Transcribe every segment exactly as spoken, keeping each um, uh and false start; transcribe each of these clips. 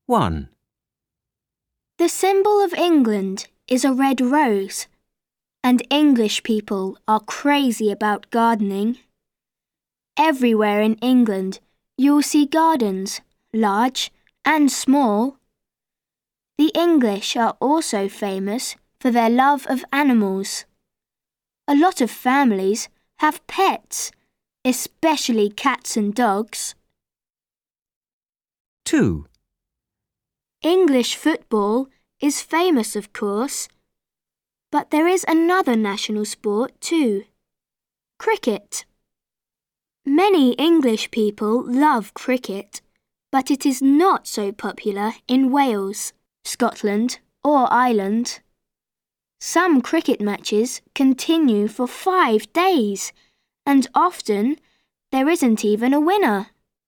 one. The symbol of England is a red rose, and English people are crazy about gardening. Everywhere in England you'll see gardens, large and small. The English are also famous for their love of animals. A lot of families have pets, especially cats and dogs. two. English football is famous, of course, but there is another national sport too, cricket. Many English people love cricket, but it is not so popular in Wales, Scotland or Ireland. Some cricket matches continue for five days, and often there isn't even a winner.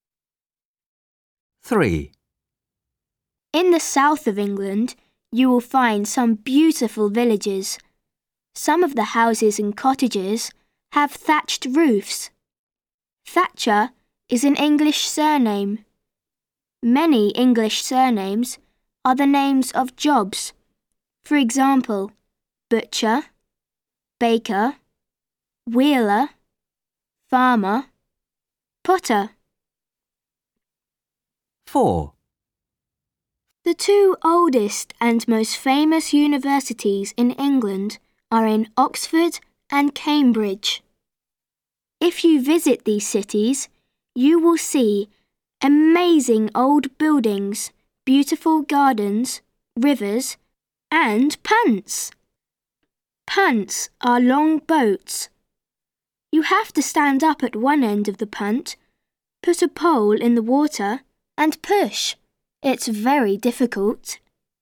three. In the south of England, you will find some beautiful villages. Some of the houses and cottages have thatched roofs. Thatcher is an English surname. Many English surnames are the names of jobs. For example, butcher, baker, wheeler, farmer, potter. four. The two oldest and most famous universities in England are in Oxford and Cambridge. If you visit these cities, you will see amazing old buildings, beautiful gardens, rivers, and punts. Punts are long boats. You have to stand up at one end of the punt, put a pole in the water, and push. It's very difficult.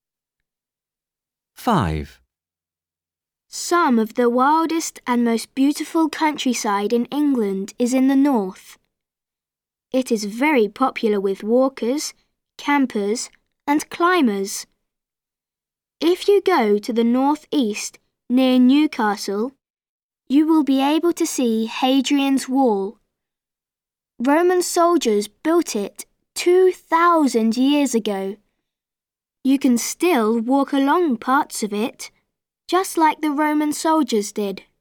five. Some of the wildest and most beautiful countryside in England is in the north. It is very popular with walkers, campers, and climbers. If you go to the northeast near Newcastle, you will be able to see Hadrian's Wall. Roman soldiers built it two thousand years ago. You can still walk along parts of it, just like the Roman soldiers did.